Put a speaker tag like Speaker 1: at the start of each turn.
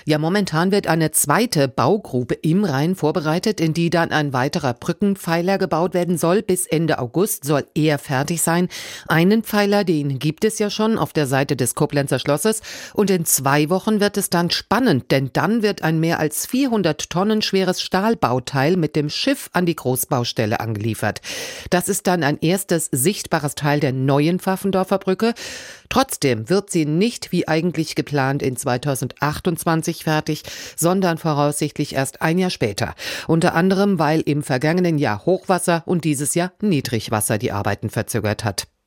Speaker 1: Ja, momentan wird eine zweite Baugrube im Rhein vorbereitet, in die dann ein weiterer Brückenpfeiler gebaut werden soll. Bis Ende August soll er fertig sein. Einen Pfeiler, den gibt es ja schon auf der Seite des Koblenzer Schlosses. Und in 2 Wochen wird es dann spannend, denn dann wird ein mehr als 400 Tonnen schweres Stahlbauteil mit dem Schiff an die Großbaustelle angeliefert. Das ist dann ein erstes sichtbares Teil der neuen Pfaffendorfer Brücke. Trotzdem wird sie nicht wie eigentlich geplant in 2028 fertig, sondern voraussichtlich erst ein Jahr später. Unter anderem, weil im vergangenen Jahr Hochwasser und dieses Jahr Niedrigwasser die Arbeiten verzögert hat.